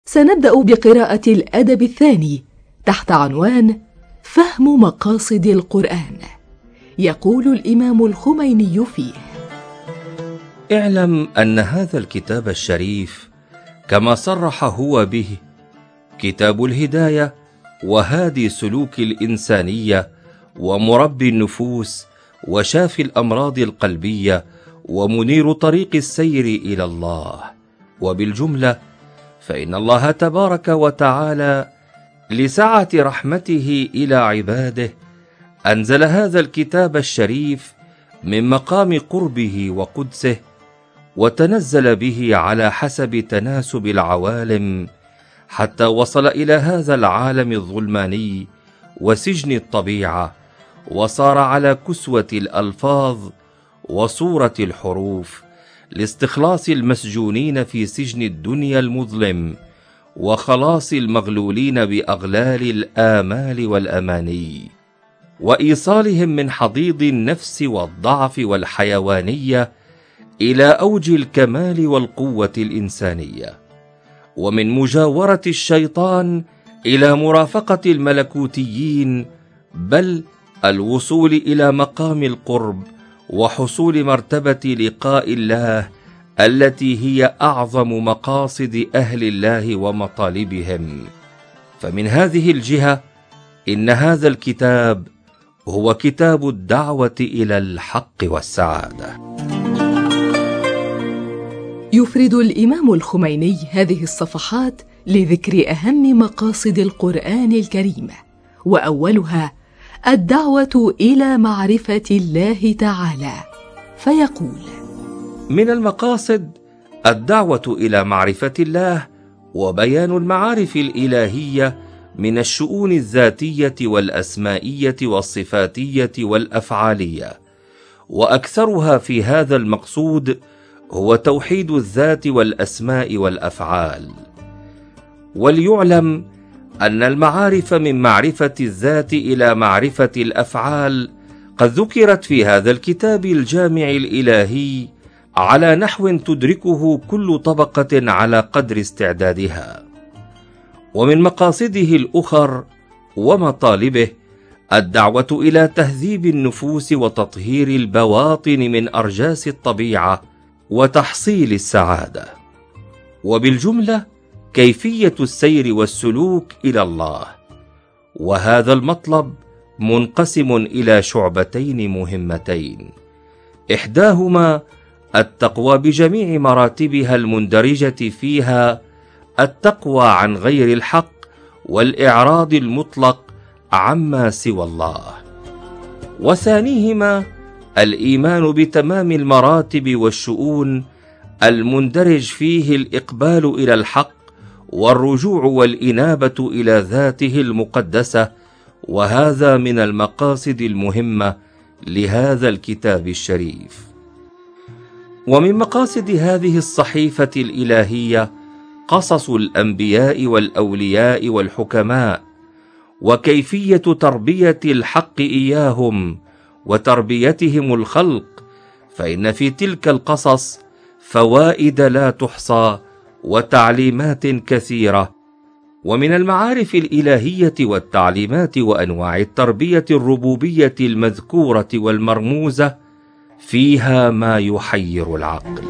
سنبدأ بقراءة الأدب الثاني تحت عنوان فهم مقاصد القرآن. يقول الإمام الخميني فيه: اعلم أن هذا الكتاب الشريف كما صرح هو به كتاب الهداية وهادي سلوك الإنسانية ومربي النفوس وشافي الأمراض القلبية ومنير طريق السير إلى الله. وبالجملة فإن الله تبارك وتعالى لسعة رحمته إلى عباده أنزل هذا الكتاب الشريف من مقام قربه وقدسه، وتنزل به على حسب تناسب العوالم حتى وصل إلى هذا العالم الظلماني وسجن الطبيعة، وصار على كسوة الألفاظ وصورة الحروف لاستخلاص المسجونين في سجن الدنيا المظلم وخلاص المغلولين بأغلال الآمال والأماني، وإيصالهم من حضيض النفس والضعف والحيوانية إلى أوج الكمال والقوة الإنسانية، ومن مجاورة الشيطان إلى مرافقة الملكوتيين، بل الوصول إلى مقام القرب وحصول مرتبة لقاء الله التي هي أعظم مقاصد أهل الله ومطالبهم. فمن هذه الجهة إن هذا الكتاب هو كتاب الدعوة إلى الحق والسعادة. يفرد الإمام الخميني هذه الصفحات لذكر أهم مقاصد القرآن الكريم، وأولها الدعوة إلى معرفة الله تعالى، فيقول: من المقاصد الدعوة إلى معرفة الله وبيان المعارف الإلهية من الشؤون الذاتية والأسمائية والصفاتية والأفعالية، وأكثرها في هذا المقصود هو توحيد الذات والأسماء والأفعال. وليعلم أن المعارف من معرفة الذات إلى معرفة الأفعال قد ذكرت في هذا الكتاب الجامع الإلهي على نحو تدركه كل طبقة على قدر استعدادها. ومن مقاصده الأخر ومطالبه الدعوة إلى تهذيب النفوس وتطهير البواطن من أرجاس الطبيعة وتحصيل السعادة، وبالجملة كيفية السير والسلوك إلى الله. وهذا المطلب منقسم إلى شعبتين مهمتين، إحداهما التقوى بجميع مراتبها المندرجة فيها التقوى عن غير الحق والإعراض المطلق عما سوى الله، وثانيهما الإيمان بتمام المراتب والشؤون المندرج فيه الإقبال إلى الحق والرجوع والإنابة إلى ذاته المقدسة. وهذا من المقاصد المهمة لهذا الكتاب الشريف. ومن مقاصد هذه الصحيفة الإلهية قصص الأنبياء والأولياء والحكماء، وكيفية تربية الحق إياهم وتربيتهم الخلق، فإن في تلك القصص فوائد لا تحصى وتعليمات كثيرة. ومن المعارف الإلهية والتعليمات وأنواع التربية الربوبية المذكورة والمرموزة فيها ما يحير العقل.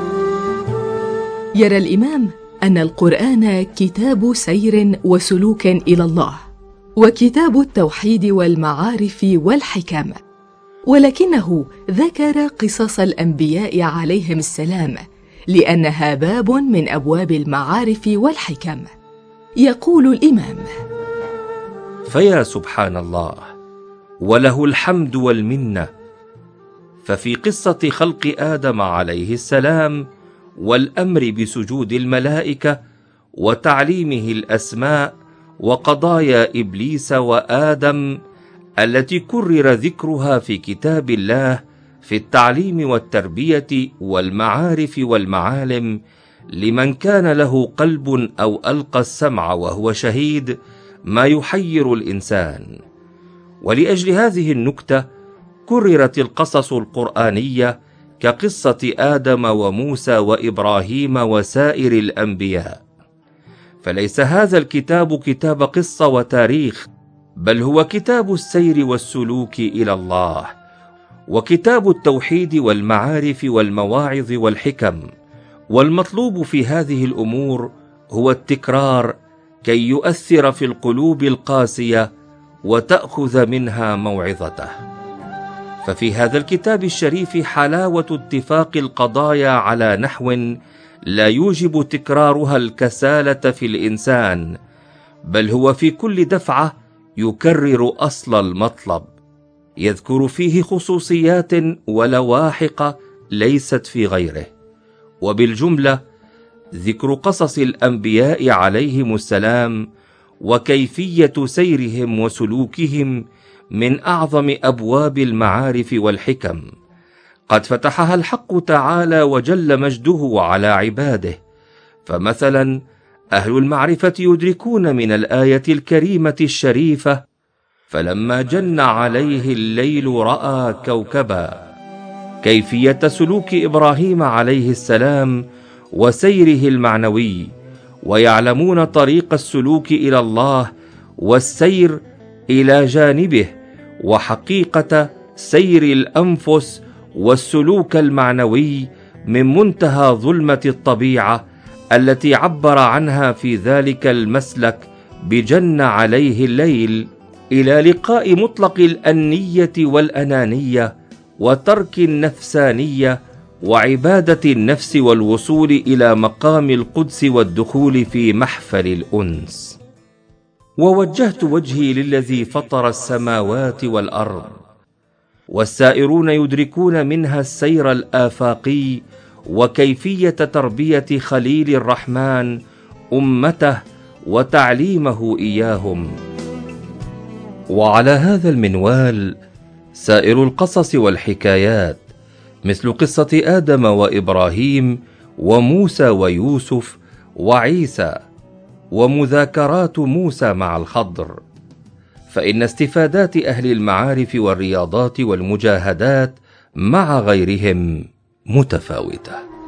يرى الإمام أن القرآن كتاب سير وسلوك إلى الله، وكتاب التوحيد والمعارف والحكم، ولكنه ذكر قصص الأنبياء عليهم السلام لأنها باب من أبواب المعارف والحكم. يقول الإمام: فيا سبحان الله وله الحمد والمنة، ففي قصة خلق آدم عليه السلام والأمر بسجود الملائكة وتعليمه الأسماء وقضايا إبليس وآدم التي كرر ذكرها في كتاب الله في التعليم والتربية والمعارف والمعالم لمن كان له قلب أو ألقى السمع وهو شهيد، ما يحير الإنسان. ولأجل هذه النكتة كررت القصص القرآنية كقصة آدم وموسى وإبراهيم وسائر الأنبياء، فليس هذا الكتاب كتاب قصة وتاريخ، بل هو كتاب السير والسلوك إلى الله، وكتاب التوحيد والمعارف والمواعظ والحكم. والمطلوب في هذه الأمور هو التكرار كي يؤثر في القلوب القاسية وتأخذ منها موعظته. ففي هذا الكتاب الشريف حلاوة اتفاق القضايا على نحو لا يوجب تكرارها الكسالة في الإنسان، بل هو في كل دفعة يكرر أصل المطلب، يذكر فيه خصوصيات ولواحق ليست في غيره. وبالجملة ذكر قصص الأنبياء عليهم السلام وكيفية سيرهم وسلوكهم من أعظم أبواب المعارف والحكم، قد فتحها الحق تعالى وجل مجده على عباده. فمثلا أهل المعرفة يدركون من الآية الكريمة الشريفة: فلما جن عليه الليل رأى كوكبا، كيفية سلوك إبراهيم عليه السلام وسيره المعنوي، ويعلمون طريق السلوك إلى الله والسير إلى جانبه، وحقيقة سير الأنفس والسلوك المعنوي من منتهى ظلمة الطبيعة التي عبر عنها في ذلك المسلك بجن عليه الليل، إلى لقاء مطلق الأنية والأنانية وترك النفسانية وعبادة النفس والوصول إلى مقام القدس والدخول في محفل الأنس. ووجهت وجهي للذي فطر السماوات والأرض، والسائرون يدركون منها السير الآفاقي وكيفية تربية خليل الرحمن أمته وتعليمه إياهم. وعلى هذا المنوال سائر القصص والحكايات، مثل قصة آدم وإبراهيم وموسى ويوسف وعيسى، ومذاكرات موسى مع الخضر، فإن استفادات أهل المعارف والرياضات والمجاهدات مع غيرهم متفاوتة.